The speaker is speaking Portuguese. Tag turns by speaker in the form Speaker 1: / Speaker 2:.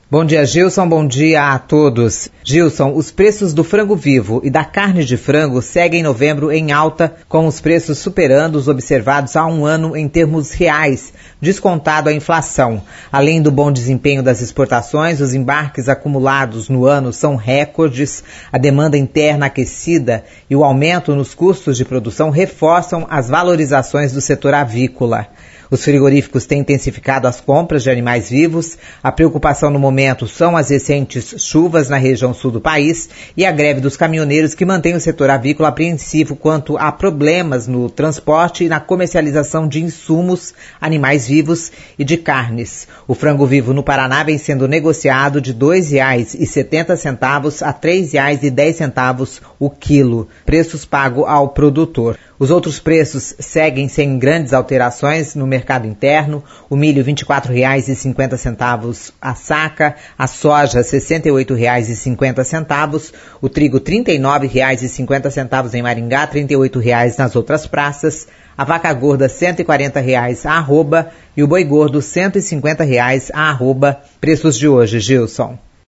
Speaker 1: Bom dia, Gilson. Bom dia a todos. Gilson, os preços do frango vivo e da carne de frango seguem em novembro em alta, com os preços superando os observados há um ano em termos reais, descontado a inflação. Além do bom desempenho das exportações, os embarques acumulados no ano são recordes, a demanda interna aquecida e o aumento nos custos de produção reforçam as valorizações do setor avícola. Os frigoríficos têm intensificado as compras de animais vivos. A preocupação no momento são as recentes chuvas na região sul do país e a greve dos caminhoneiros que mantém o setor avícola apreensivo quanto a problemas no transporte e na comercialização de insumos, animais vivos e de carnes. O frango vivo no Paraná vem sendo negociado de R$ 2,70 a R$ 3,10 o quilo, preços pagos ao produtor. Os outros preços seguem sem grandes alterações no mercado interno. O milho R$ 24,50 a saca, a soja R$ 68,50, o trigo R$ 39,50 em Maringá, R$ 38 nas outras praças, a vaca gorda R$ 140 a arroba e o boi gordo R$ 150 a arroba. Preços de hoje, Gilson.